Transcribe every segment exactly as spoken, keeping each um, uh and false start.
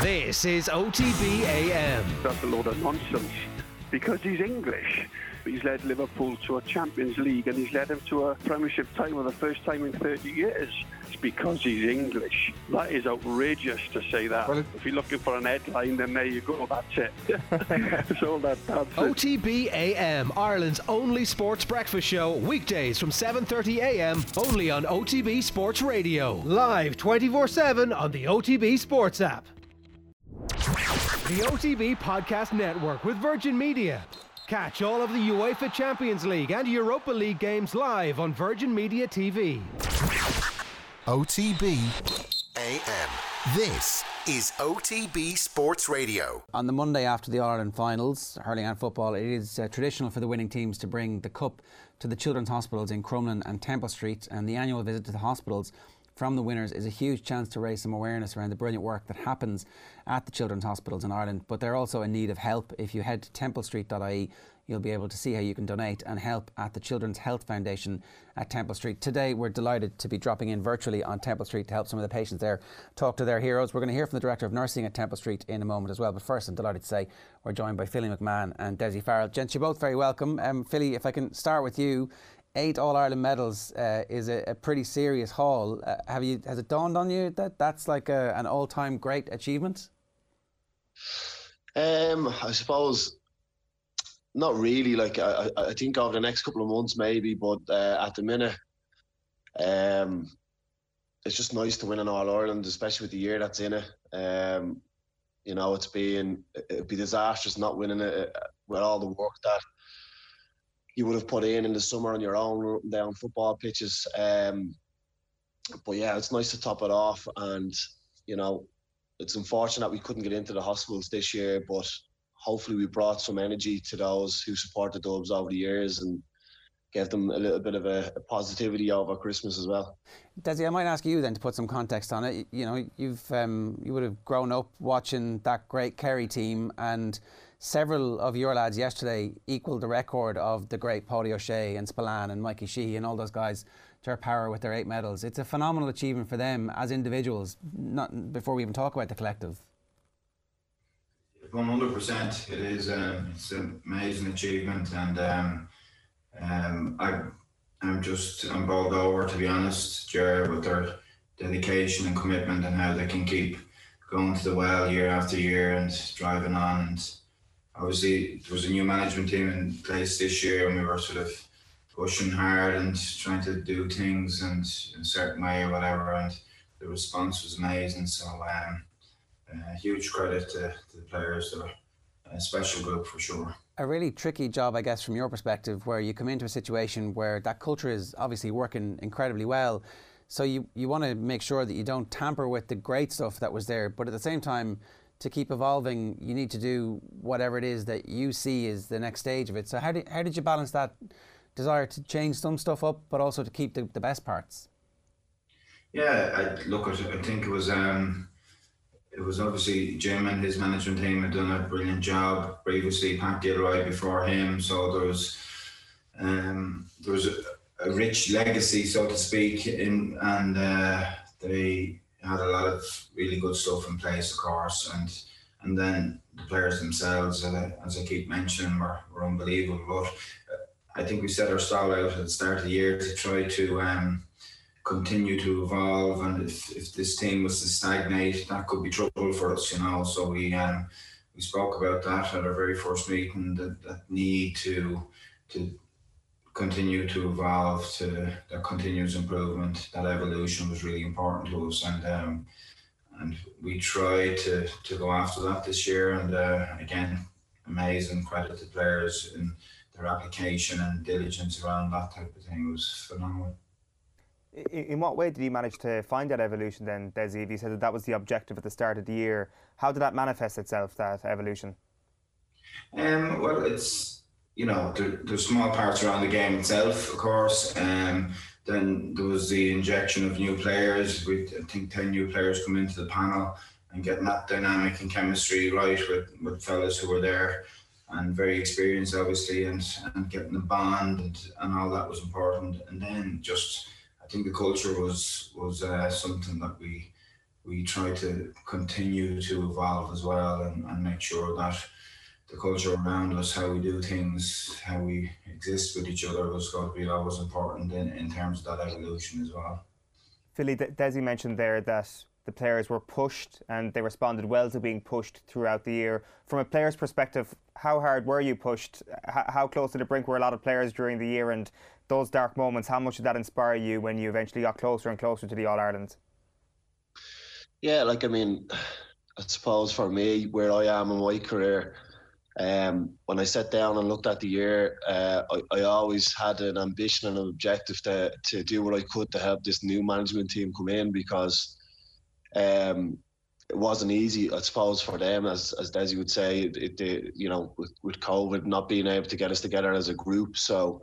This is O T B A M. That's a load of nonsense because he's English. He's led Liverpool to a Champions League and he's led them to a Premiership title for the first time in thirty years. It's because he's English. That is outrageous to say that. Well, if you're looking for an headline, then there you go, that's it. It's all that that's O T B A M, Ireland's only sports breakfast show, weekdays from seven thirty a m, only on O T B Sports Radio. Live twenty-four seven on the O T B Sports app. The O T B Podcast Network with Virgin Media. Catch all of the UEFA Champions League and Europa League games live on Virgin Media T V. O T B A M. This is O T B Sports Radio. On the Monday after the All-Ireland finals, hurling and football, it is uh, traditional for the winning teams to bring the cup to the children's hospitals in Crumlin and Temple Street, and the annual visit to the hospitals from the winners is a huge chance to raise some awareness around the brilliant work that happens at the children's hospitals in Ireland. But they're also in need of help. If you head to temple street dot I E, you'll be able to see how you can donate and help at the Children's Health Foundation at Temple Street. Today, we're delighted to be dropping in virtually on Temple Street to help some of the patients there talk to their heroes. We're going to hear from the Director of Nursing at Temple Street in a moment as well. But first, I'm delighted to say we're joined by Philly McMahon and Dessie Farrell. Gents, you're both very welcome. Um, Philly, if I can start with you. Eight All-Ireland medals uh, is a, a pretty serious haul. Uh, have you? Has it dawned on you that that's like a, an all-time great achievement? Um, I suppose not really. Like I, I think over the next couple of months maybe, but uh, at the minute, um, it's just nice to win an All-Ireland, especially with the year that's in it. Um, you know, it's been it'd be disastrous not winning it with all the work that you would have put in in the summer on your own down football pitches. Um, but yeah, it's nice to top it off. And, you know, it's unfortunate we couldn't get into the hospitals this year, but hopefully we brought some energy to those who supported the Dubs over the years and gave them a little bit of a, a positivity over Christmas as well. Dessie, I might ask you then to put some context on it. You know, you've um, you would have grown up watching that great Kerry team, and several of your lads yesterday equalled the record of the great Paulie O'Shea and Spillane and Mikey Sheehy and all those guys to our power with their eight medals. It's a phenomenal achievement for them as individuals, not before we even talk about the collective. one hundred percent. It is um, it's an amazing achievement, and um, um, I, I'm just I'm bowled over, to be honest, Ger, with their dedication and commitment and how they can keep going to the well year after year and driving on. And obviously, there was a new management team in place this year, and we were sort of pushing hard and trying to do things and in a certain way or whatever, and the response was amazing. So, um, uh, huge credit to, to the players. They're a special group for sure. A really tricky job, I guess, from your perspective, where you come into a situation where that culture is obviously working incredibly well. So you, you want to make sure that you don't tamper with the great stuff that was there, but at the same time, to keep evolving, you need to do whatever it is that you see is the next stage of it. So how did how did you balance that desire to change some stuff up, but also to keep the, the best parts? Yeah, I, look, I think it was um, it was obviously Jim and his management team had done a brilliant job previously. Pat Gilroy before him, so there was um, there was a, a rich legacy, so to speak, in and uh, they had a lot of really good stuff in place, of course, and and then the players themselves, uh, as I keep mentioning, were, were unbelievable. But uh, I think we set our stall out at the start of the year to try to um, continue to evolve, and if, if this team was to stagnate, that could be trouble for us, you know. So we um, we spoke about that at our very first meeting, that, that need to to continue to evolve, to that continuous improvement, that evolution was really important to us, and um, and we tried to to go after that this year. And uh, again, amazing credit to players in their application and diligence around that type of thing. It was phenomenal. In, in what way did you manage to find that evolution then, Dessie? If you said that that was the objective at the start of the year, how did that manifest itself, that evolution? Um, well, it's, you know, there, there's small parts around the game itself, of course. Um, then there was the injection of new players. We, I think ten new players come into the panel, and getting that dynamic and chemistry right with, with fellas who were there and very experienced, obviously, and, and getting the bond and, and all that was important. And then just, I think the culture was was uh, something that we we try to continue to evolve as well, and, and make sure that the culture around us, how we do things, how we exist with each other, was going to be always important in, in terms of that evolution as well. Philly, Desi mentioned there that the players were pushed and they responded well to being pushed throughout the year. From a player's perspective, how hard were you pushed? H- how close to the brink were a lot of players during the year? And those dark moments, how much did that inspire you when you eventually got closer and closer to the All-Ireland? Yeah, like, I mean, I suppose for me, where I am in my career, um, when I sat down and looked at the year, uh, I, I always had an ambition and an objective to, to do what I could to help this new management team come in, because um, it wasn't easy, I suppose, for them, as as Desi would say, it, it, it, you know, with, with COVID not being able to get us together as a group. So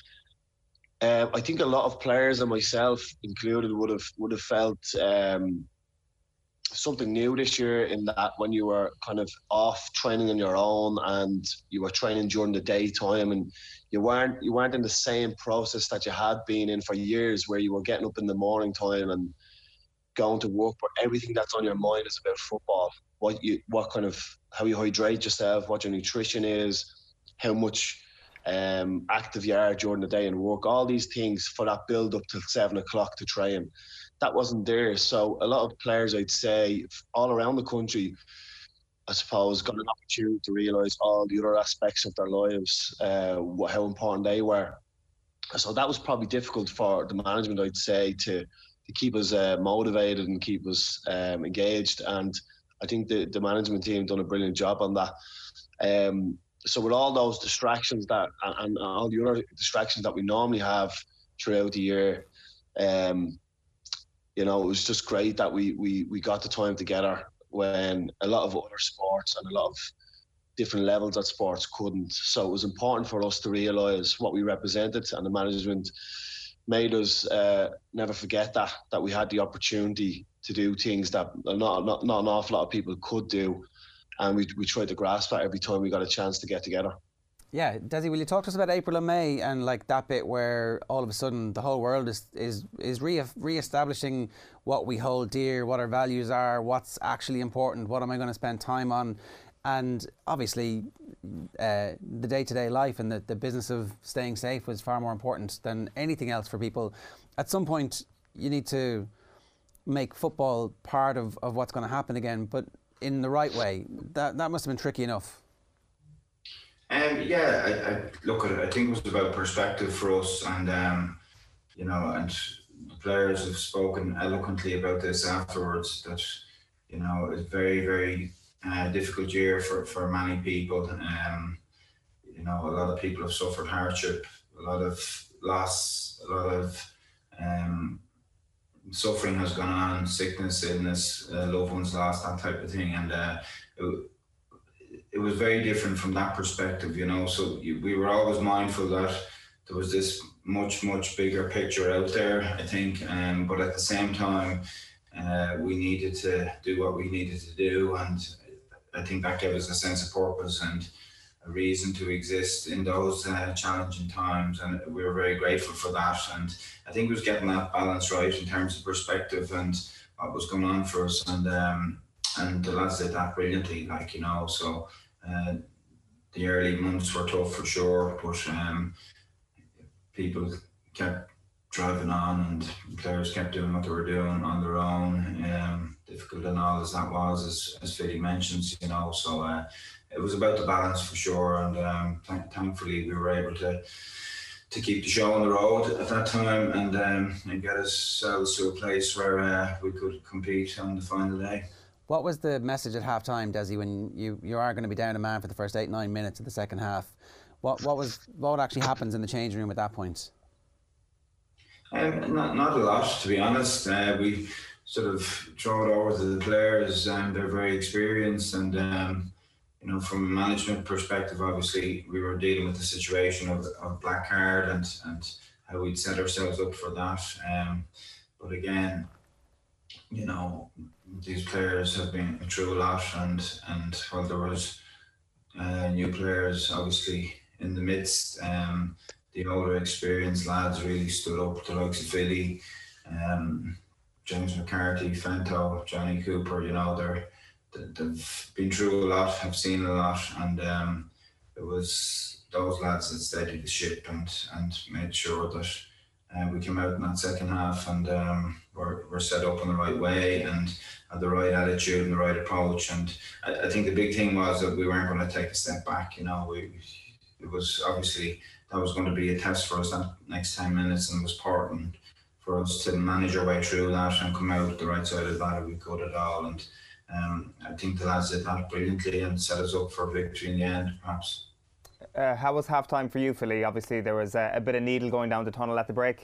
um, I think a lot of players, and myself included, would have would have felt um, something new this year, in that when you were kind of off training on your own and you were training during the daytime, and you weren't you weren't in the same process that you had been in for years, where you were getting up in the morning time and going to work, but everything that's on your mind is about football. What you, what kind of, how you hydrate yourself, what your nutrition is, how much um, active you are during the day and work, all these things for that build up till seven o'clock to train. That wasn't there. So a lot of players, I'd say, all around the country, I suppose, got an opportunity to realise all the other aspects of their lives, uh, how important they were. So that was probably difficult for the management, I'd say, to to keep us uh, motivated and keep us um, engaged. And I think the, the management team done a brilliant job on that. Um, so with all those distractions that and, and all the other distractions that we normally have throughout the year, um, you know, it was just great that we, we, we got the time together when a lot of other sports and a lot of different levels of sports couldn't. So it was important for us to realise what we represented, and the management made us uh, never forget that that we had the opportunity to do things that not, not not an awful lot of people could do, and we we tried to grasp that every time we got a chance to get together. Yeah, Desi, will you talk to us about April and May and like that bit where all of a sudden the whole world is is is re re-establishing what we hold dear, what our values are, what's actually important, what am I going to spend time on, and obviously uh, the day-to-day life and the, the business of staying safe was far more important than anything else for people. At some point you need to make football part of, of what's going to happen again, but in the right way. That that must have been tricky enough. Um, yeah, I, I look at it. I think it was about perspective for us, and um, you know, and the players have spoken eloquently about this afterwards. That you know, it's very, very uh, difficult year for, for many people. Um, you know, a lot of people have suffered hardship, a lot of loss, a lot of um, suffering has gone on, sickness, illness, uh, loved ones lost, that type of thing, and uh, it, it was very different from that perspective, you know. So we were always mindful that there was this much, much bigger picture out there, I think. Um, but at the same time, uh, we needed to do what we needed to do. And I think that gave us a sense of purpose and a reason to exist in those uh, challenging times. And we were very grateful for that. And I think it was getting that balance right in terms of perspective and what was going on for us. And um, and the lads did that brilliantly, like, you know. So uh, the early months were tough for sure, but um, people kept driving on and players kept doing what they were doing on their own, um, difficult and all as that was, as, as Philly mentions, you know. So uh, it was about the balance for sure, and um, th- thankfully we were able to to keep the show on the road at that time and um, and get ourselves to a place where uh, we could compete on the final day. What was the message at half time, Desi, when you, you are going to be down a man for the first eight, nine minutes of the second half? What what was what actually happens in the changing room at that point? Um, not, not a lot, to be honest. Uh, we sort of throw it over to the players, and they're very experienced. And, um, you know, from a management perspective, obviously, we were dealing with the situation of, of black card and, and how we'd set ourselves up for that. Um, but again, you know, these players have been through a lot, and and while there was uh, new players obviously in the midst, um, the older experienced lads really stood up, the likes of Philly, um, James McCarthy, Fento, Johnny Cooper, you know, they're, they've been through a lot, have seen a lot, and um, it was those lads that steadied the ship and, and made sure that uh, we came out in that second half and um, were, were set up in the right way and had the right attitude and the right approach. And I, I think the big thing was that we weren't going to take a step back. You know, we it was obviously that was going to be a test for us that next ten minutes, and it was important for us to manage our way through that and come out the right side of that if we could at all. And um, I think the lads did that brilliantly and set us up for victory in the end, perhaps. Uh, how was half time for you, Philly? Obviously, there was a, a bit of needle going down the tunnel at the break.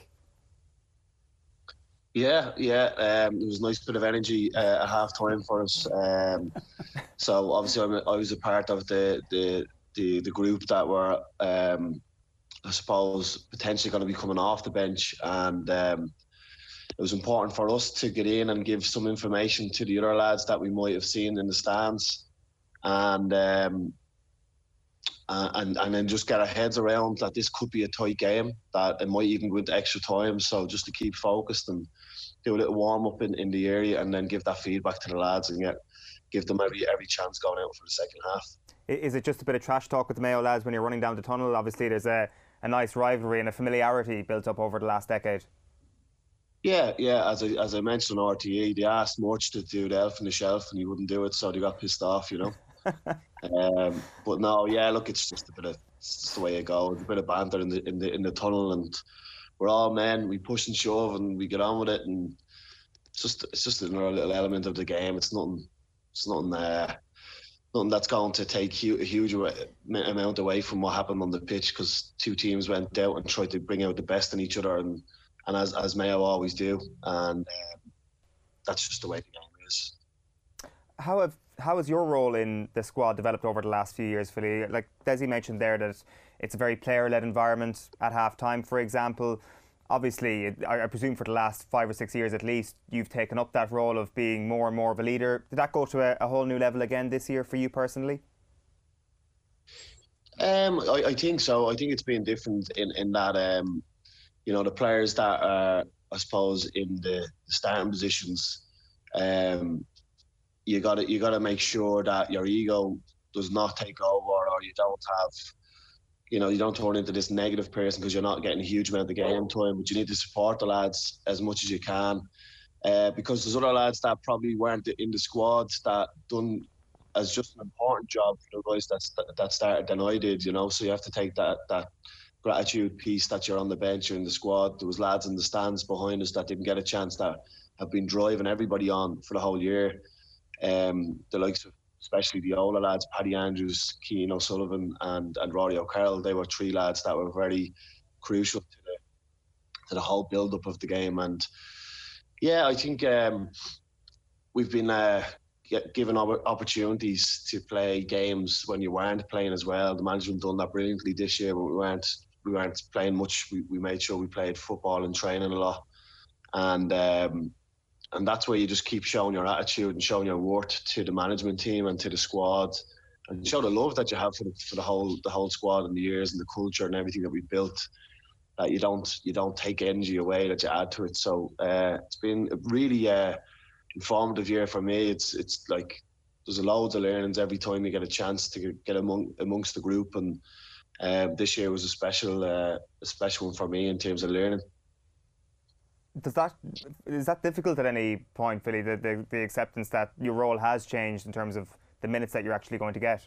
Yeah, yeah. Um, there was a nice bit of energy uh, at half time for us. Um, so obviously, I'm, I was a part of the the the, the group that were, um, I suppose, potentially going to be coming off the bench, and um, it was important for us to get in and give some information to the other lads that we might have seen in the stands, and. Um, Uh, and and then just get our heads around that this could be a tight game, that it might even go into extra time. So just to keep focused and do a little warm up in, in the area, and then give that feedback to the lads and get give them every every chance going out for the second half. Is it just a bit of trash talk with the Mayo lads when you're running down the tunnel? Obviously, there's a, a nice rivalry and a familiarity built up over the last decade. Yeah, yeah. As I as I mentioned on R T E, they asked Murch to do the elf on the shelf, and he wouldn't do it, so they got pissed off, you know. um, but no, yeah. Look, it's just a bit of it's just the way it goes. A bit of banter in the in the in the tunnel, and we're all men. We push and shove, and we get on with it. And it's just it's just another little element of the game. It's nothing. It's nothing. Uh, nothing that's going to take hu- a huge amount away from what happened on the pitch, because two teams went out and tried to bring out the best in each other, and and as as Mayo always do, and um, that's just the way the game is. How have how has your role in the squad developed over the last few years, Philly? Like Desi mentioned there, that it's a very player-led environment at half-time, for example. Obviously, I, I presume for the last five or six years at least, you've taken up that role of being more and more of a leader. Did that go to a, a whole new level again this year for you personally? Um, I, I think so. I think it's been different in, in that, um, you know, the players that are, I suppose, in the, the starting positions, um, you got to you got to make sure that your ego does not take over, or you don't have, you know, you don't turn into this negative person because you're not getting a huge amount of game time. But you need to support the lads as much as you can, uh, because there's other lads that probably weren't in the squads that done as just an important job for the guys that that started than I did. You know, so you have to take that that gratitude piece that you're on the bench or in the squad. There was lads in the stands behind us that didn't get a chance, that have been driving everybody on for the whole year. Um, the likes of especially the older lads, Paddy Andrews, Cian O'Sullivan and, and Rory O'Carroll, they were three lads that were very crucial to the to the whole build-up of the game. And yeah, I think um, we've been uh, given opportunities to play games when you weren't playing as well. The management done that brilliantly this year, but we weren't we weren't playing much. We, we made sure we played football and training a lot, and um, And that's where you just keep showing your attitude and showing your worth to the management team and to the squad, and show the love that you have for the, for the whole the whole squad and the years and the culture and everything that we built. That you don't you don't take energy away, that you add to it. So uh, it's been a really uh, informative year for me. It's it's like there's loads of learnings every time you get a chance to get among amongst the group, and uh, this year was a special uh, a special one for me in terms of learning. Does that is that difficult at any point, Philly? The, the the acceptance that your role has changed in terms of the minutes that you're actually going to get.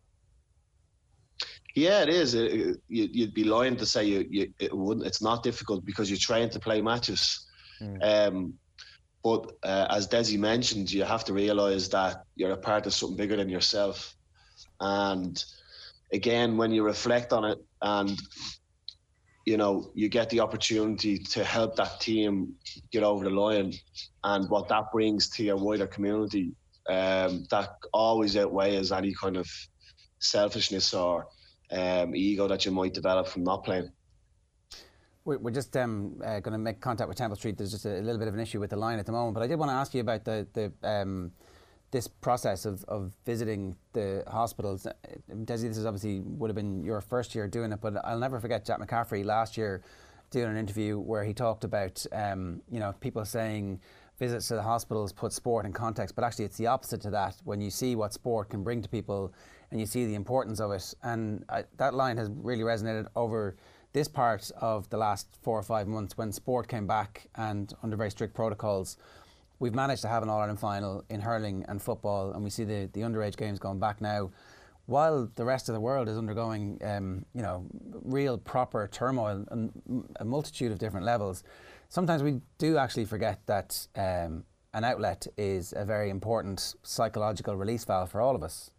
Yeah, it is. It, it, you'd be lying to say you, you it wouldn't. It's not difficult because you're trained to play matches. Mm. Um, but uh, as Desi mentioned, you have to realise that you're a part of something bigger than yourself. And again, when you reflect on it, and you know, you get the opportunity to help that team get over the line, and what that brings to your wider community, um, that always outweighs any kind of selfishness or um, ego that you might develop from not playing. We're just um, uh, going to make contact with Temple Street. There's just a, a little bit of an issue with the line at the moment, but I did want to ask you about the the um, this process of, of visiting the hospitals. Desi, this is obviously would have been your first year doing it, but I'll never forget Jack McCaffrey last year doing an interview where he talked about um, you know, people saying visits to the hospitals put sport in context, but actually it's the opposite to that. When you see what sport can bring to people and you see the importance of it, and I, that line has really resonated over this part of the last four or five months when sport came back and under very strict protocols. We've managed to have an All-Ireland final in hurling and football, and we see the, the underage games going back now, while the rest of the world is undergoing um, you know, real proper turmoil on a multitude of different levels. Sometimes we do actually forget that um, an outlet is a very important psychological release valve for all of us.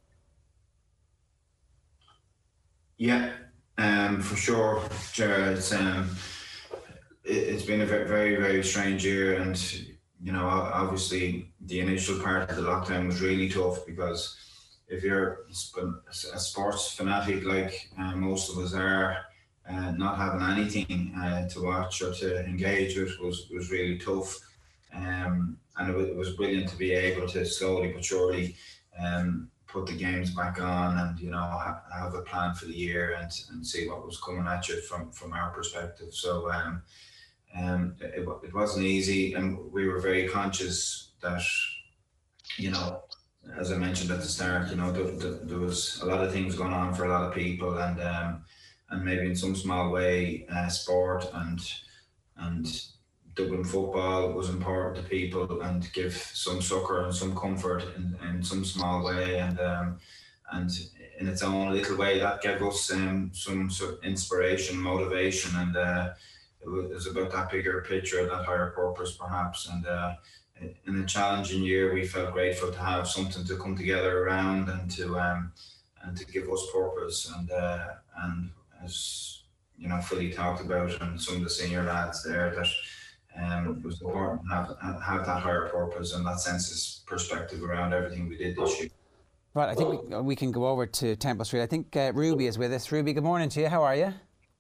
Yeah, um, for sure, Gerard. It's, um, it, it's been a very, very, very strange year, and you know, obviously the initial part of the lockdown was really tough because if you're a sports fanatic like uh, most of us are, Uh, not having anything uh, to watch or to engage with was, was really tough. Um, and it was, it was brilliant to be able to slowly but surely um, put the games back on and, you know, ha- have a plan for the year and, and see what was coming at you from, from our perspective. So um, um, it, it wasn't easy, and we were very conscious that, you know, as I mentioned at the start, you know, there, there, there was a lot of things going on for a lot of people, and um, and maybe in some small way, uh, sport and and Dublin football was important to people, and give some succour and some comfort in, in some small way, and um, and in its own little way that gave us um, some sort of inspiration, motivation, and uh, it was about that bigger picture, that higher purpose perhaps. And uh, in a challenging year, we felt grateful to have something to come together around and to um, and to give us purpose, and uh, and as you know, Philly talked about, and some of the senior lads there, that um, it was important to have, have that higher purpose and that sense of perspective around everything we did this year. Right, I think we, we can go over to Temple Street. I think uh, Ruby is with us. Ruby, good morning to you. How are you?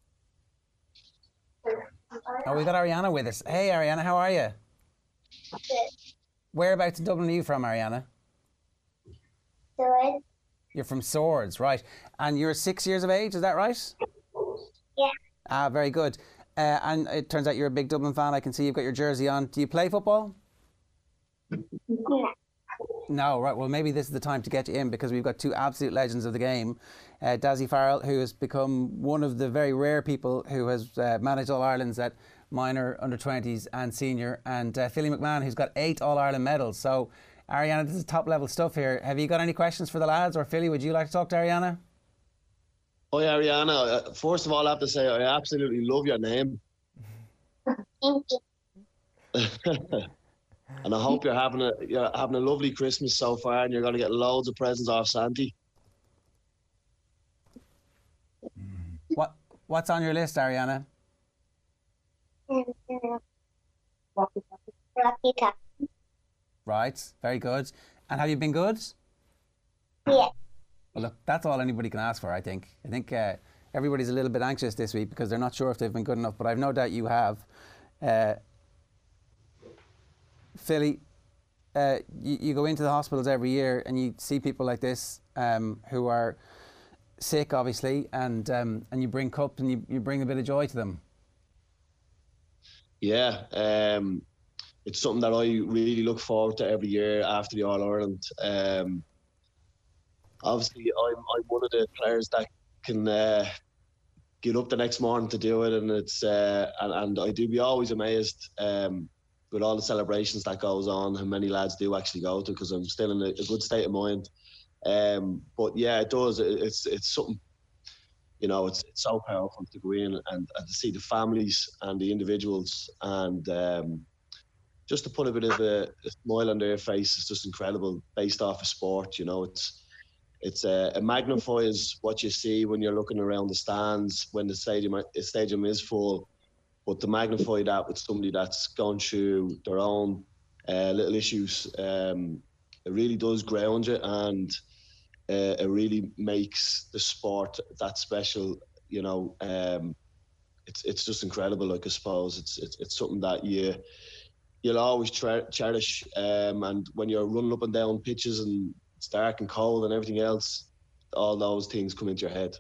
Oh, we got Ariana with us. Hey, Ariana, how are you? Good. Whereabouts in Dublin are you from, Ariana? Swords. You're from Swords, right. And you're six years of age, is that right? Yeah. Ah, very good. Uh, and it turns out you're a big Dublin fan. I can see you've got your jersey on. Do you play football? Yeah. No, right. Well, maybe this is the time to get you in, because we've got two absolute legends of the game. Uh, Dazzy Farrell, who has become one of the very rare people who has uh, managed All-Irelands at minor, under twenties and senior. And uh, Philly McMahon, who's got eight All-Ireland medals. So, Ariana, this is top level stuff here. Have you got any questions for the lads? Or Philly, would you like to talk to Ariana? Hi, Ariana. First of all, I have to say I absolutely love your name. Thank you. And I hope you're having a you're having a lovely Christmas so far, and you're going to get loads of presents off Santi. What What's on your list, Ariana? Rocky Top. Right, very good. And have you been good? Yeah. Well, look, that's all anybody can ask for, I think. I think uh, everybody's a little bit anxious this week because they're not sure if they've been good enough, but I've no doubt you have. Uh, Philly, uh, you, you go into the hospitals every year and you see people like this um, who are sick, obviously, and um, and you bring cups and you, you bring a bit of joy to them. Yeah, um, it's something that I really look forward to every year after the All-Ireland. Um, obviously, I'm, I'm one of the players that can uh, get up the next morning to do it, and it's uh, and, and I do be always amazed um, with all the celebrations that goes on, how many lads do actually go to, because I'm still in a, a good state of mind. Um, but yeah, it does. It, it's it's something, you know, it's it's so powerful to go in and, and to see the families and the individuals, and um, just to put a bit of a, a smile on their face is just incredible. Based off of sport, you know, it's it's uh, it magnifies what you see when you're looking around the stands when the stadium the stadium is full. But to magnify that with somebody that's gone through their own uh, little issues, um, it really does ground you, and uh, it really makes the sport that special. You know, um, it's it's just incredible. Like, I suppose it's it's, it's something that you you'll always tra- cherish. Um, and when you're running up and down pitches and it's dark and cold and everything else, all those things come into your head.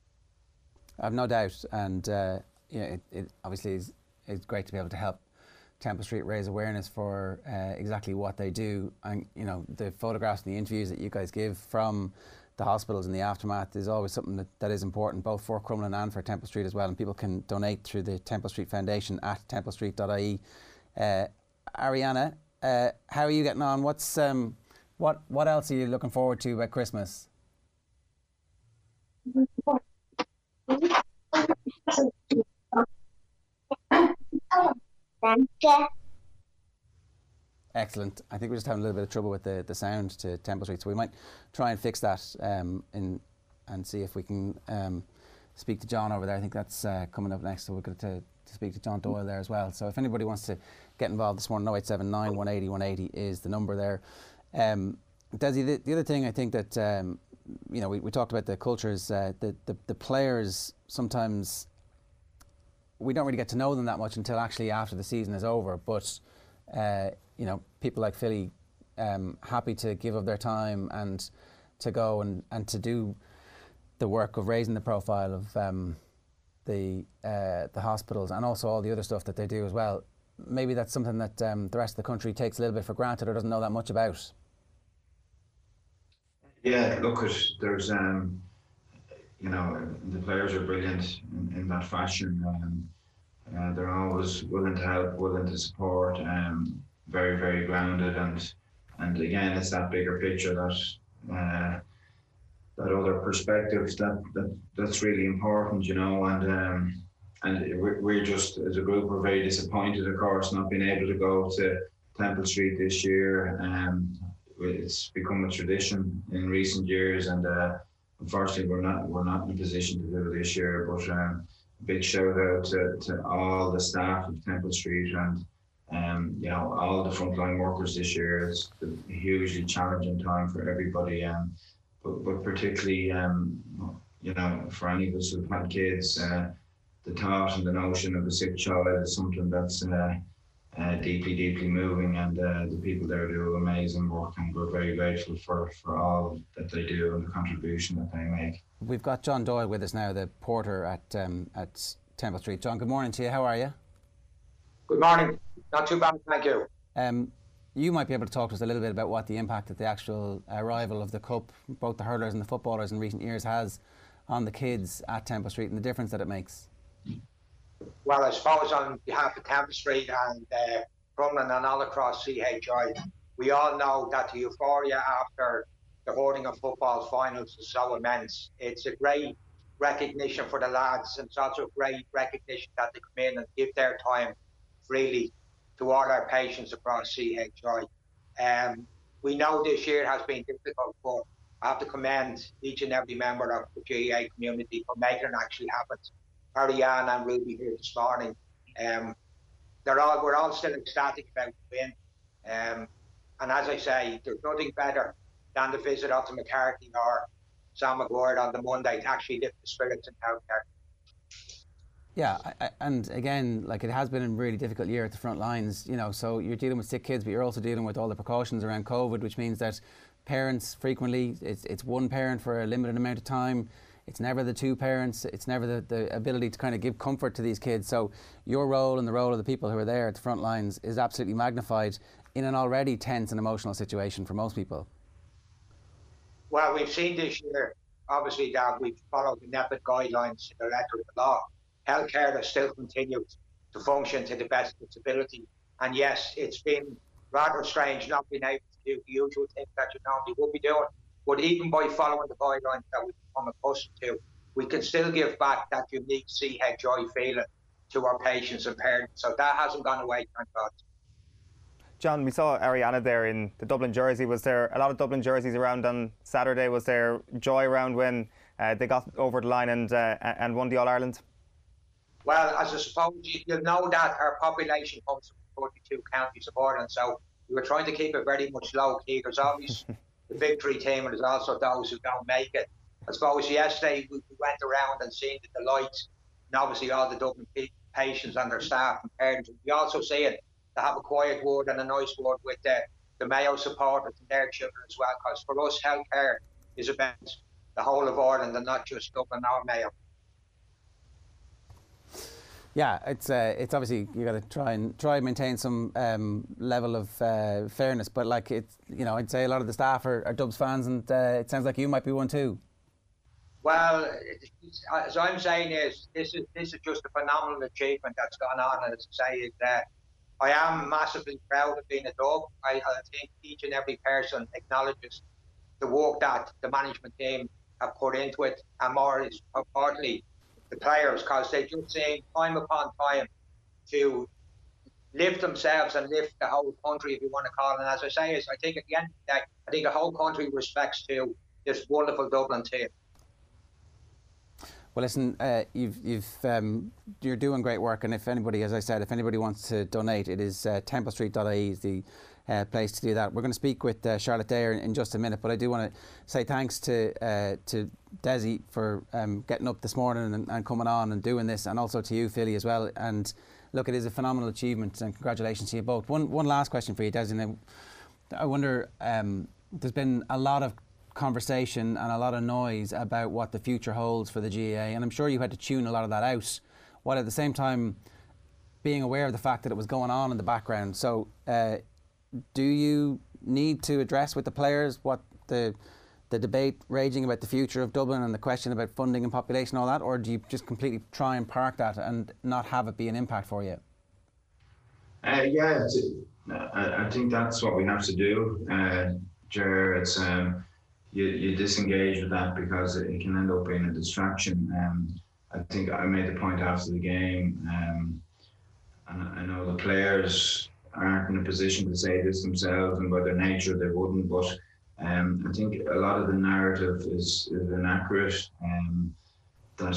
I've no doubt, and uh, yeah, it, it obviously is it's great to be able to help Temple Street raise awareness for uh, exactly what they do. And you know, the photographs and the interviews that you guys give from the hospitals and the aftermath is always something that, that is important, both for Crumlin and for Temple Street as well. And people can donate through the Temple Street Foundation at temple street dot I E. Uh, Ariana, uh, how are you getting on? What's um, what what else are you looking forward to about Christmas? Excellent. I think we're just having a little bit of trouble with the, the sound to Temple Street, so we might try and fix that um, in, and see if we can um, speak to John over there. I think that's uh, coming up next, so we're going to, to speak to John Doyle there as well. So if anybody wants to get involved this morning, oh eight seven nine, one eight zero, one eight zero is the number there. Um, Desi, the, the other thing I think that, um, you know, we, we talked about the cultures, uh, the, the, the players sometimes, we don't really get to know them that much until actually after the season is over, but uh, you know, people like Philly um, happy to give up their time and to go and, and to do the work of raising the profile of um, the uh, the hospitals and also all the other stuff that they do as well. Maybe that's something that um, the rest of the country takes a little bit for granted or doesn't know that much about. Yeah, look, there's, um, you know, the players are brilliant in, in that fashion. Um, uh, they're always willing to help, willing to support, um, very, very grounded. And and again, it's that bigger picture, that uh, that other perspective that, that that's really important, you know. And um, and we're, we're just, as a group, we're very disappointed, of course, not being able to go to Temple Street this year. Um, It's become a tradition in recent years, and uh, unfortunately, we're not we're not in a position to do it this year. But um, big shout out to, to all the staff of Temple Street and um, you know, all the frontline workers this year. It's a hugely challenging time for everybody, um, but but particularly um, you know, for any of us who've had kids, uh, the thought and the notion of a sick child is something that's Uh, Uh, deeply, deeply moving, and uh, the people there do amazing work, and we're very grateful for, for all that they do and the contribution that they make. We've got John Doyle with us now, the porter at um, at Temple Street. John, good morning to you. How are you? Good morning. Not too bad, thank you. Um, you might be able to talk to us a little bit about what the impact that the actual arrival of the Cup, both the hurlers and the footballers in recent years, has on the kids at Temple Street and the difference that it makes. Well, I suppose on behalf of Temple Street and uh, Crumlin and all across C H I, we all know that the euphoria after the holding of football finals is so immense. It's a great recognition for the lads, and it's also a great recognition that they come in and give their time freely to all our patients across C H I. Um, we know this year has been difficult, but I have to commend each and every member of the G A A community for making it actually happen. Ariane and Ruby here this morning. Um, they're all we're all still ecstatic about the win. Um, and as I say, there's nothing better than the visit of the McCarthy or Sam McGuire on the Monday to actually lift the spirits in town there. Yeah, I, I, and again, like, it has been a really difficult year at the front lines, you know, so you're dealing with sick kids, but you're also dealing with all the precautions around COVID, which means that parents frequently, it's, it's one parent for a limited amount of time. It's never the two parents. It's never the, the ability to kind of give comfort to these kids. So your role and the role of the people who are there at the front lines is absolutely magnified in an already tense and emotional situation for most people. Well, we've seen this year, obviously, that we've followed the NEPID guidelines to the letter of the law. Healthcare has still continued to function to the best of its ability. And yes, it's been rather strange not being able to do the usual things that you normally would be doing. But even by following the guidelines that we've become accustomed to, we can still give back that unique C H I feeling to our patients and parents. So that hasn't gone away, thank God. John, we saw Ariana there in the Dublin jersey. Was there a lot of Dublin jerseys around on Saturday? Was there joy around when uh, they got over the line and uh, and won the All-Ireland? Well, as I suppose you, you'll know that our population comes from forty-two counties of Ireland, so we were trying to keep it very much low-key. There's always the victory team, and there's also those who don't make it. I suppose yesterday we went around and seen the delights, and obviously all the Dublin patients and their staff and parents. We also see it to have a quiet word and a nice word with the, the Mayo supporters and their children as well, because for us, healthcare is about the whole of Ireland and not just Dublin or Mayo. Yeah, it's uh, it's obviously you got to try and try and maintain some um, level of uh, fairness. But like it's you know I'd say a lot of the staff are, are Dubs fans, and uh, it sounds like you might be one too. Well, as I'm saying is this is this is just a phenomenal achievement that's gone on, and as I say, is that I am massively proud of being a Dub. I, I think each and every person acknowledges the work that the management team have put into it, and more importantly, the players, because they just seem time upon time to lift themselves and lift the whole country, if you want to call it. And as I say, is I think at the end of the day, I think the whole country respects to this wonderful Dublin team. Well, listen, uh, you've, you've, um, you're doing great work, and if anybody, as I said, if anybody wants to donate, it is uh, temple street dot I E is the uh, place to do that. We're going to speak with uh, Charlotte Dare in, in just a minute, but I do want to say thanks to uh, to Desi for um, getting up this morning and, and coming on and doing this, and also to you, Philly, as well. And look, it is a phenomenal achievement, and congratulations to you both. One one last question for you, Desi. Now, I wonder, um, there's been a lot of conversation and a lot of noise about what the future holds for the G A A, and I'm sure you had to tune a lot of that out, while at the same time being aware of the fact that it was going on in the background. So uh, do you need to address with the players what the the debate raging about the future of Dublin and the question about funding and population and all that, or do you just completely try and park that and not have it be an impact for you? Uh, yeah, it's, I, I think that's what we have to do, uh, Ger. It's um, you, you disengage with that because it, it can end up being a distraction. Um, I think I made the point after the game, um, and I know the players aren't in a position to say this themselves, and by their nature they wouldn't, but um, I think a lot of the narrative is, is inaccurate, um, that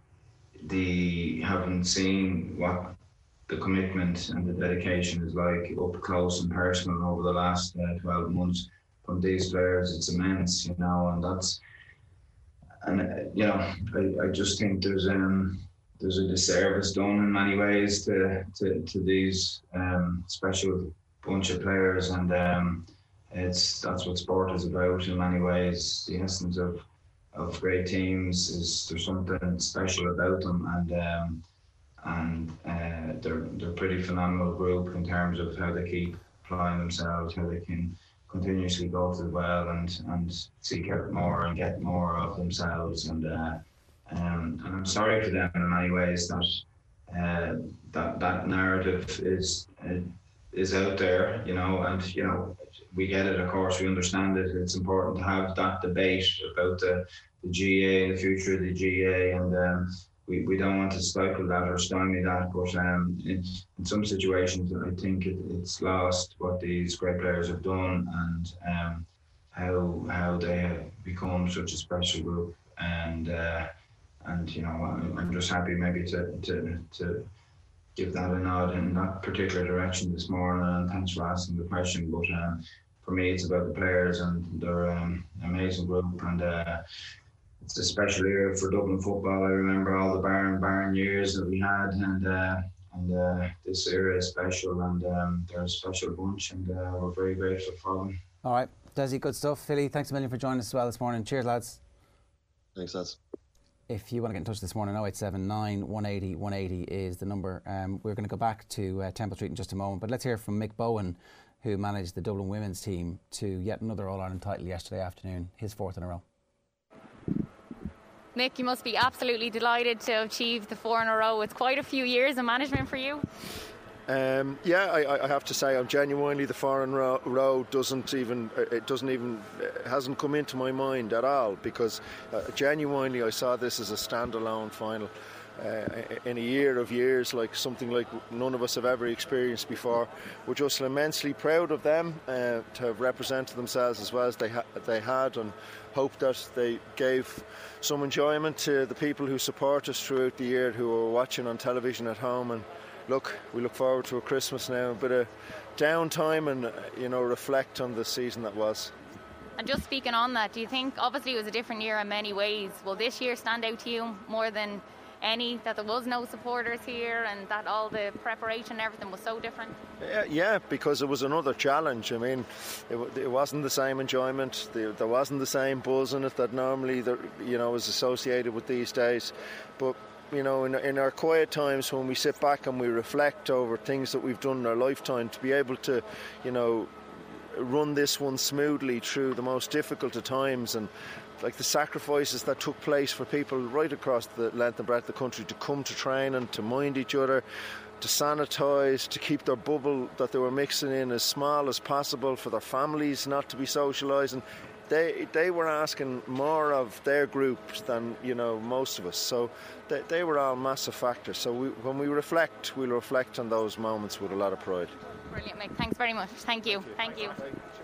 the haven't seen what the commitment and the dedication is like up close and personal over the last uh, twelve months from these players. It's immense, you know, and that's, and uh, you know, I, I just think there's um there's a disservice done in many ways to to, to these um, special bunch of players, and um, it's that's what sport is about in many ways. The essence of of great teams is there's something special about them, and um, and uh, they're they're a pretty phenomenal group in terms of how they keep applying themselves, how they can continuously go to the well and and seek out more and get more of themselves, and uh, um, and I'm sorry for them in many ways that uh, that that narrative is uh, is out there, you know, and you know we get it, of course, we understand it. It's important to have that debate about the, the G A and the future of the G A, and um, we, we don't want to stifle that or stymie that, but um, in, in some situations I think it, it's lost what these great players have done, and um, how how they have become such a special group, and uh, and you know I'm, I'm just happy maybe to, to to give that a nod in that particular direction this morning, and thanks for asking the question. But um, for me it's about the players, and they're um, an amazing group, and uh, it's a special era for Dublin football. I remember all the barren, barren years that we had, and uh, and uh, this era is special, and um, they're a special bunch, and uh, we're very grateful for them. All right, Desi, good stuff. Philly, thanks a million for joining us as well this morning. Cheers, lads. Thanks, lads. If you want to get in touch this morning, oh eight seven nine, one eight zero, one eight zero is the number. Um, we're going to go back to uh, Temple Street in just a moment, but let's hear from Mick Bowen, who managed the Dublin women's team to yet another All-Ireland title yesterday afternoon, his fourth in a row. Mick, you must be absolutely delighted to have achieved the four in a row. It's quite a few years of management for you. Um, yeah, I, I have to say, I'm genuinely the foreign row, row doesn't even it doesn't even it hasn't come into my mind at all, because uh, genuinely I saw this as a standalone final uh, in a year of years, like something like none of us have ever experienced before. We're just immensely proud of them uh, to have represented themselves as well as they ha- they had, and hope that they gave some enjoyment to the people who support us throughout the year, who are watching on television at home. And look, we look forward to a Christmas now, a bit of downtime, and you know, reflect on the season that was. And just speaking on that, do you think, obviously it was a different year in many ways, will this year stand out to you more than any, that there was no supporters here and that all the preparation and everything was so different? Yeah, yeah, because it was another challenge. I mean, it, it wasn't the same enjoyment, there, there wasn't the same buzz in it that normally there, you know, is associated with these days. But you know, in, in our quiet times when we sit back and we reflect over things that we've done in our lifetime, to be able to, you know, run this one smoothly through the most difficult of times, and like the sacrifices that took place for people right across the length and breadth of the country to come to training, to mind each other, to sanitise, to keep their bubble that they were mixing in as small as possible, for their families not to be socialising. They they were asking more of their group than, you know, most of us. So they, they were all massive factors. So we, when we reflect, we'll reflect on those moments with a lot of pride. Brilliant, Mick. Thanks very much. Thank you. Thank you.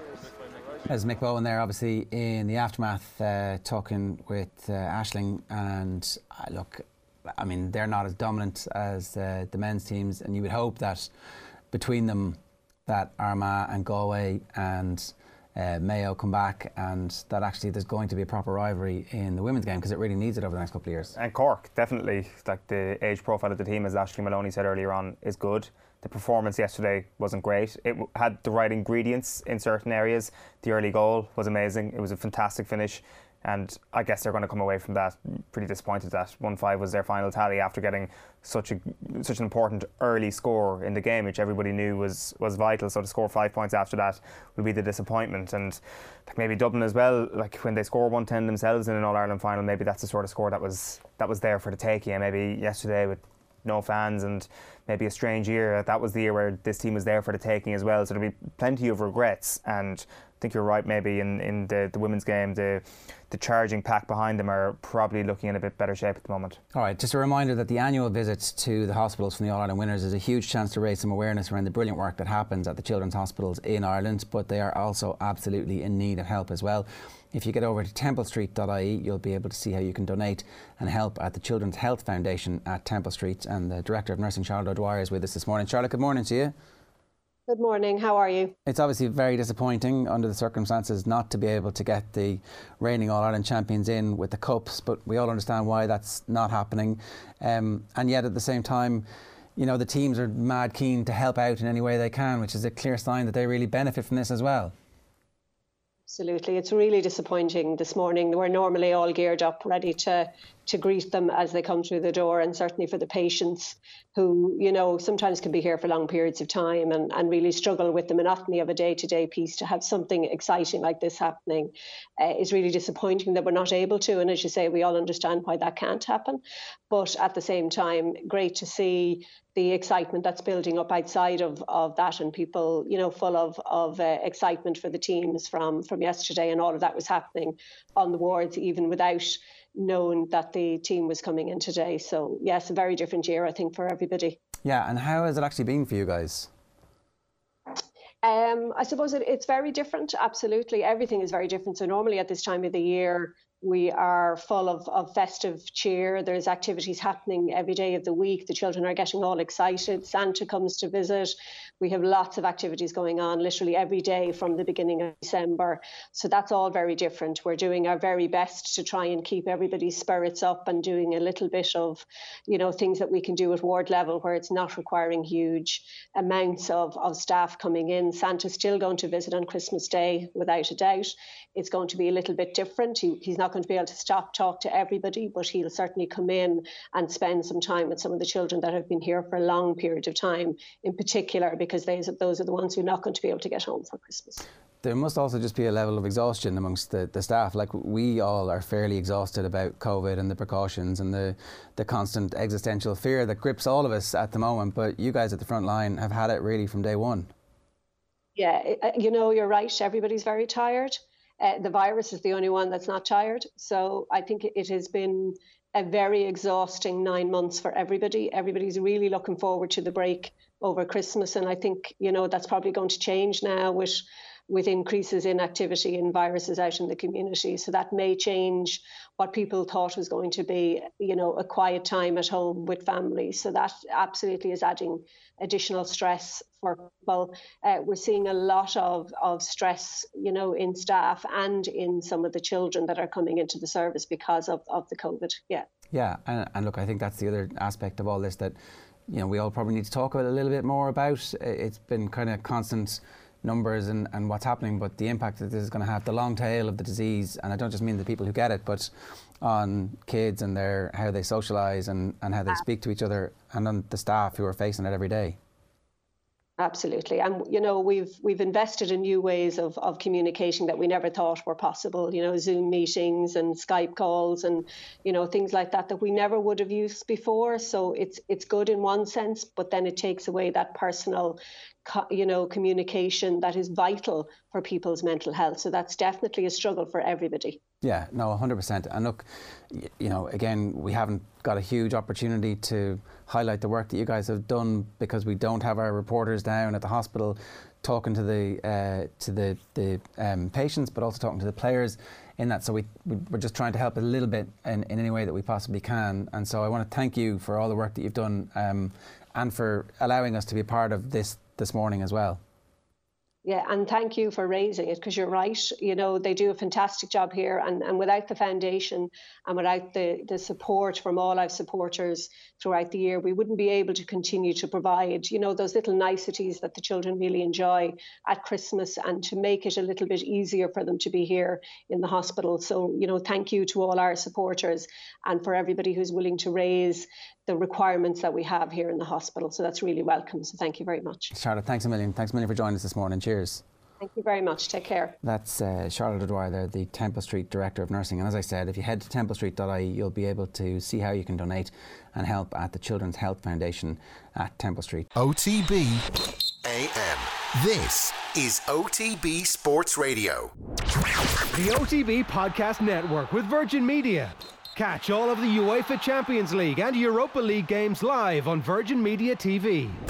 There's Mick Bowen there, obviously, in the aftermath, uh, talking with uh, Aisling. And uh, look, I mean, they're not as dominant as uh, the men's teams, and you would hope that between them, that Armagh and Galway and uh, Mayo come back, and that actually there's going to be a proper rivalry in the women's game, because it really needs it over the next couple of years. And Cork, definitely, like the age profile of the team, as Aisling Maloney said earlier on, is good. The performance yesterday wasn't great. It w- had the right ingredients in certain areas. The early goal was amazing. It was a fantastic finish. And I guess they're going to come away from that pretty disappointed that one five was their final tally after getting such a such an important early score in the game, which everybody knew was, was vital. So to score five points after that would be the disappointment. And like maybe Dublin as well, like when they score one ten themselves in an All-Ireland final, maybe that's the sort of score that was that was there for the taking. And maybe yesterday with no fans and maybe a strange year, that was the year where this team was there for the taking as well. So there'll be plenty of regrets, and I think you're right, maybe in, in the, the women's game, the the charging pack behind them are probably looking in a bit better shape at the moment. All right, just a reminder that the annual visits to the hospitals from the All-Ireland winners is a huge chance to raise some awareness around the brilliant work that happens at the children's hospitals in Ireland, but they are also absolutely in need of help as well. If you get over to temple street dot I E, you'll be able to see how you can donate and help at the Children's Health Foundation at Temple Street. And the Director of Nursing, Charlotte O'Dwyer, is with us this morning. Charlotte, good morning to you. Good morning, how are you? It's obviously very disappointing under the circumstances not to be able to get the reigning All-Ireland champions in with the cups, but we all understand why that's not happening. Um, and yet at the same time, you know, the teams are mad keen to help out in any way they can, which is a clear sign that they really benefit from this as well. Absolutely. It's really disappointing this morning. We're normally all geared up, ready to to greet them as they come through the door, and certainly for the patients who, you know, sometimes can be here for long periods of time and, and really struggle with the monotony of a day-to-day piece. To have something exciting like this happening uh, is really disappointing that we're not able to. And as you say, we all understand why that can't happen. But at the same time, great to see the excitement that's building up outside of, of that, and people, you know, full of, of uh, excitement for the teams from, from yesterday, and all of that was happening on the wards even without knowing that the team was coming in today. So yes, a very different year, I think, for everybody. Yeah, and how has it actually been for you guys? Um, I suppose it, it's very different, absolutely. Everything is very different. So normally at this time of the year, we are full of, of festive cheer. There's activities happening every day of the week. The children are getting all excited. Santa comes to visit. We have lots of activities going on literally every day from the beginning of December. So that's all very different. We're doing our very best to try and keep everybody's spirits up, and doing a little bit of, you know, things that we can do at ward level where it's not requiring huge amounts of, of staff coming in. Santa's still going to visit on Christmas Day, without a doubt. It's going to be a little bit different. He, he's not going to be able to stop talk to everybody, but he'll certainly come in and spend some time with some of the children that have been here for a long period of time, in particular because they, those are the ones who are not going to be able to get home for Christmas. There must also just be a level of exhaustion amongst the, the staff. Like, we all are fairly exhausted about COVID and the precautions and the, the constant existential fear that grips all of us at the moment, but you guys at the front line have had it really from day one. Yeah, you know, you're right. Everybody's very tired. Uh, the virus is the only one that's not tired. So I think it has been a very exhausting nine months for everybody. Everybody's really looking forward to the break over Christmas. And I think, you know, that's probably going to change now with with increases in activity and viruses out in the community. So that may change what people thought was going to be, you know, a quiet time at home with families. So that absolutely is adding additional stress for people. Uh, we're seeing a lot of, of stress, you know, in staff and in some of the children that are coming into the service because of, of the COVID. Yeah. Yeah, and, and look, I think that's the other aspect of all this that, you know, we all probably need to talk about a little bit more about. It's been kind of constant numbers and, and what's happening, but the impact that this is going to have, the long tail of the disease, and I don't just mean the people who get it, but on kids and their how they socialise and, and how they speak to each other, and on the staff who are facing it every day. Absolutely. And, you know, we've we've invested in new ways of, of communicating that we never thought were possible, you know, Zoom meetings and Skype calls and, you know, things like that that we never would have used before. So it's it's good in one sense, but then it takes away that personal, you know, communication that is vital for people's mental health. So that's definitely a struggle for everybody. Yeah, no, one hundred percent. And look, you know, again, we haven't got a huge opportunity to highlight the work that you guys have done because we don't have our reporters down at the hospital talking to the uh, to the, the um, patients, but also talking to the players in that. So we, we're just trying to help a little bit in, in any way that we possibly can. And so I want to thank you for all the work that you've done um, and for allowing us to be a part of this this morning as well. Yeah, and thank you for raising it, because you're right. You know, they do a fantastic job here, and, and without the foundation and without the, the support from all our supporters throughout the year, we wouldn't be able to continue to provide, you know, those little niceties that the children really enjoy at Christmas, and to make it a little bit easier for them to be here in the hospital. So, you know, thank you to all our supporters and for everybody who's willing to raise the requirements that we have here in the hospital. So that's really welcome. So thank you very much. Charlotte, thanks a million. Thanks a million for joining us this morning. Cheers. Thank you very much. Take care. That's uh, Charlotte O'Dwyer there, the Temple Street Director of Nursing. And as I said, if you head to temple street dot I E, you'll be able to see how you can donate and help at the Children's Health Foundation at Temple Street. O T B A M. This is O T B Sports Radio. The O T B Podcast Network with Virgin Media. Catch all of the UEFA Champions League and Europa League games live on Virgin Media T V.